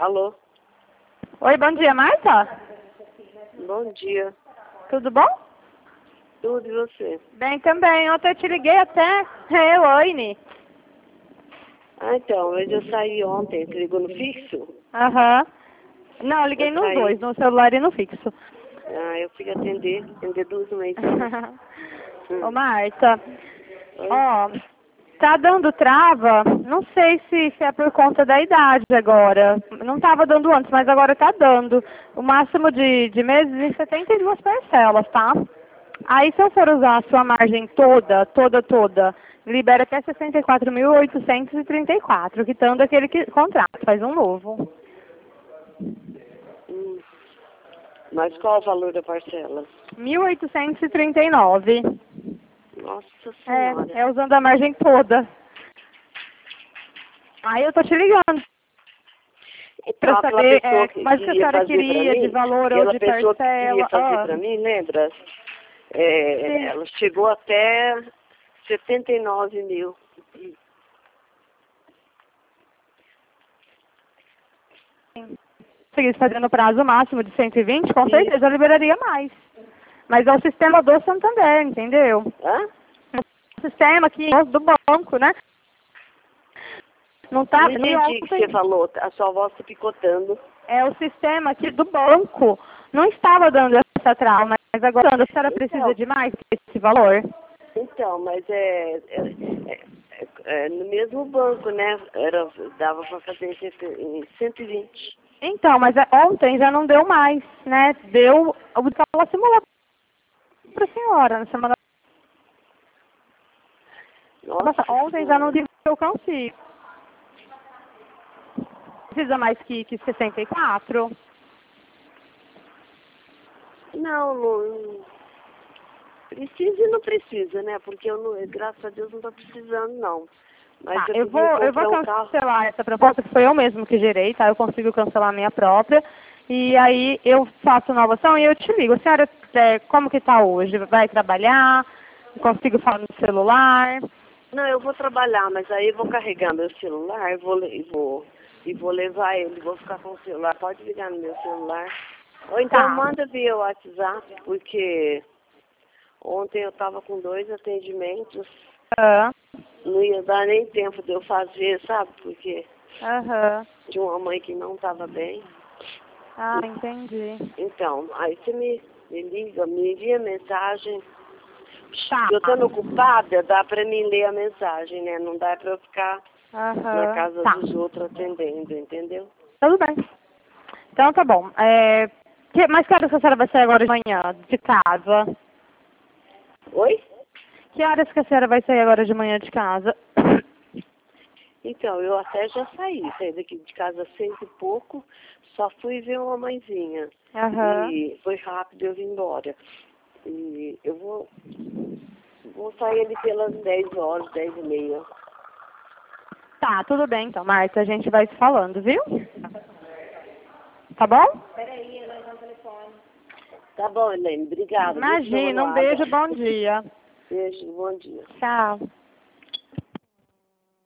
Alô? Oi, bom dia, Marta? Bom dia. Tudo bom? Tudo e você? Bem também. Ontem eu te liguei até. É, Elaine. Ah, então, mas eu saí ontem. Você ligou no fixo? Aham. Não, eu liguei Eu nos saí. dois, no celular e no fixo. Ah, eu fui atender duas mães. Ô, Marta, Oi? ó, tá dando trava, não sei se é por conta da idade agora. Não tava dando antes, mas agora tá dando. O máximo de meses em 72 parcelas, tá? Aí se eu for usar a sua margem toda, libera até 64.834, quitando aquele contrato, faz um novo. Hum. Mas qual o valor da parcela? 1.839. Nossa Senhora. É usando a margem toda. Aí eu tô te ligando Então, pra aquela saber pessoa que mas o que a queria senhora fazer pra queria, de mim, valor ou aquela de pessoa que queria parcela. fazer pra mim, lembra? Sim. Ela chegou até 79 mil. Seguisse fazendo prazo máximo de 120, com Isso. certeza eu liberaria mais. Mas é o sistema do Santander, entendeu? Hã? O sistema aqui do banco, né? Não tá. Não entendi o que você falou. A sua voz tá picotando. É o sistema aqui do banco. Não estava dando essa trava, mas agora a senhora precisa de mais que esse valor? Então, mas no mesmo banco, né? Dava para fazer em 120. Então, mas ontem já não deu mais, né? Deu o que ela simulou para a senhora na semana. Nossa Ontem já não deu o que eu consigo. Precisa mais que 64? Não. Precisa e não precisa, né? Porque graças a Deus não tô precisando, não. Mas Tá, eu queria eu vou comprar um carro. cancelar essa proposta, que foi eu mesmo que gerei, tá? Eu consigo cancelar a minha própria. E aí eu faço nova ação e eu te ligo. A senhora, como que tá hoje? Vai trabalhar? Consigo falar no celular? Não, eu vou trabalhar, mas aí eu vou carregar meu celular e vou levar ele, vou ficar com o celular. Pode ligar no meu celular. Ou então Tá. manda via WhatsApp, porque ontem eu estava com 2 atendimentos. Não ia dar nem tempo de eu fazer, sabe? Porque tinha uma mãe que não estava bem. Ah, entendi. Então, aí você me liga, me envia mensagem. Tá. Eu estando ocupada, dá para mim ler a mensagem, né? Não dá para eu ficar na casa Tá. dos outros atendendo, entendeu? Tudo bem. Então tá bom. Mas que horas que a senhora vai sair agora de manhã, de casa? Oi? Que horas que a senhora vai sair agora de manhã de casa? Então, eu até já saí daqui de casa às 6 e pouco, só fui ver uma mãezinha. E foi rápido, eu vim embora. E eu vou sair ali pelas 10 horas, 10 e meia. Tá, tudo bem então, Marta. A gente vai se falando, viu? Tá bom? Tá bom, Helene, obrigada. Imagina, um beijo, bom dia. Beijo, bom dia. Tchau.